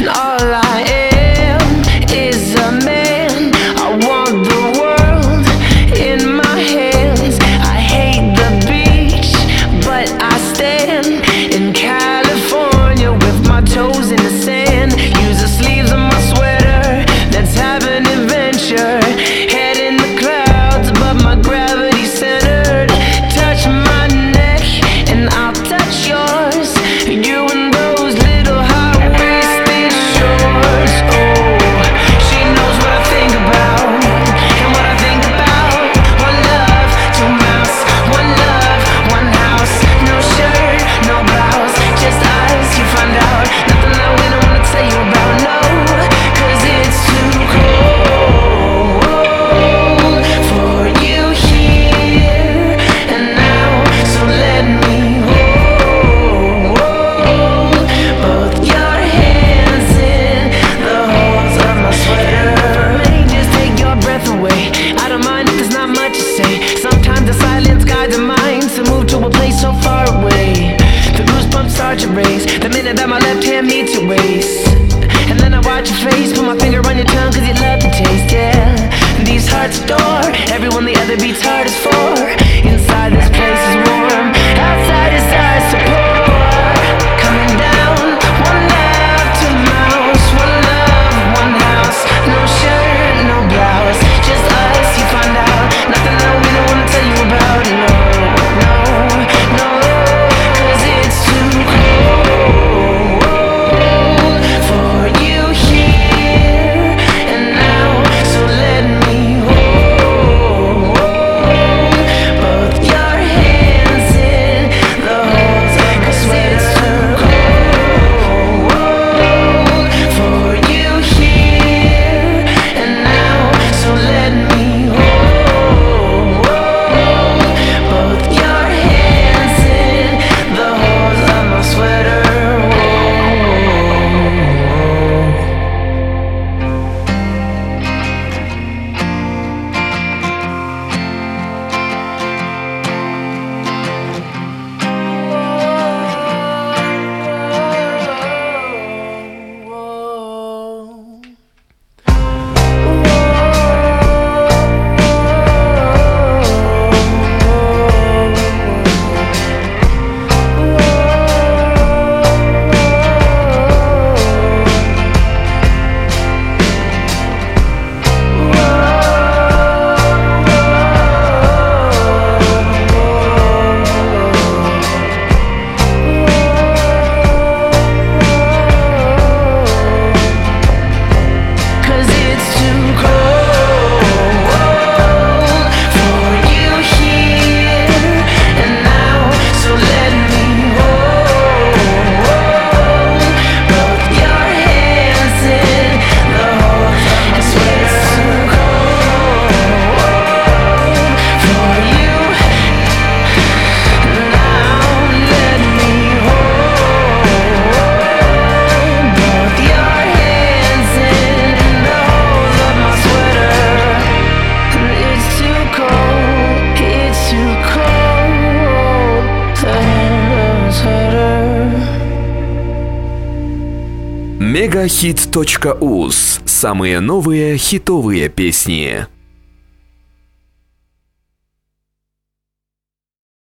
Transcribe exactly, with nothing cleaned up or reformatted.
All I am is a man. I want the world in my hands. I hate the beach, but I stand in California with my toes in the sand. Use the sleeves of my sweater. Let's have an adventure. Head in the clouds, but my gravity's centered. Touch my neck and I'll touch yours. You and those little high-waisted shorts. Oh, she knows what I think about and what I think about. One love, two mouths. One love, one house. No shirt, no blouse. Just us, you find out. Nothing that we don't wanna tell you about, no. Cause it's too cold for you here and now. So let me hold both your hands in the holes of my sweater. May just take your breath away. I don't mind if there's not much to say. Sometimes the silence guides the mind to move to a place so far away. The goosebumps start to raise the minute that my left hand meets your waist. And then I watch your face, put my finger on your tongue cause you love the taste, yeah. These hearts adore everyone the other beats hardest for. Inside this place is warm, outside is ice to pour. Coming down, one love, two mouths. One love, one house. No shirt, no blouse. Just us, you find out. Nothing that we don't wanna tell you about, no, no, no. Cause it's too cold for you here and now. So let me hold both your hands in the holes. Cause it's too cold for you here and now. So let me hold both your hands in the holes of my sweater. Cause it's too cold for you here and now. So let me hold both your hands in the holes. I swear it's too cold for you now. Let me hold both your hands in the holes of my sweater. It's too cold, it's too cold to handle sweater. мегахит точка уз. Самые новые хитовые песни.